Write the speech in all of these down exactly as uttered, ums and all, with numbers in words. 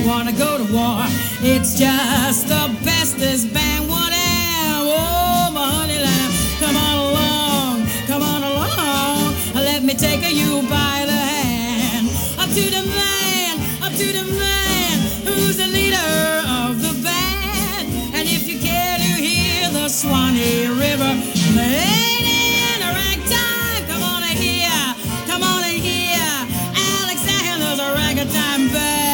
wanna go to war. It's just the bestest band one am. Oh, my honey lamb, come on along, come on along. Let me take you by the hand. Up to the man, up to the man who's the leader of the band. And if you care to hear the Swanee River played in a ragtime, come on and hear, come on and hear Alexander's Ragtime Band.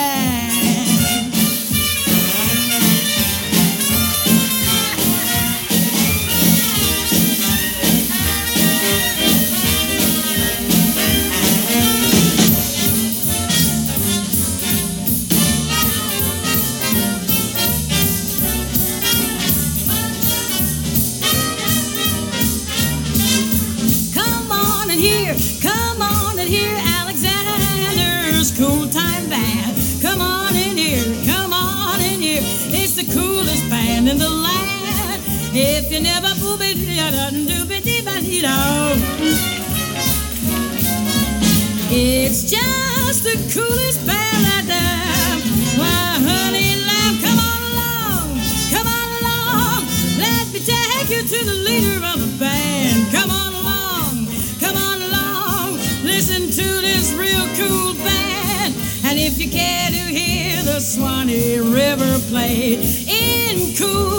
Come on and hear Alexander's Cool Time Band. Come on in here, come on in here. It's the coolest band in the land. If you never booby dooby dee do, it's just the coolest band out there. Why, honey lamb, come on along, come on along. Let me take you to the leader of the band. Come on along, come on along. Listen to this real cool band. And if you care to hear the Swanee River play in cool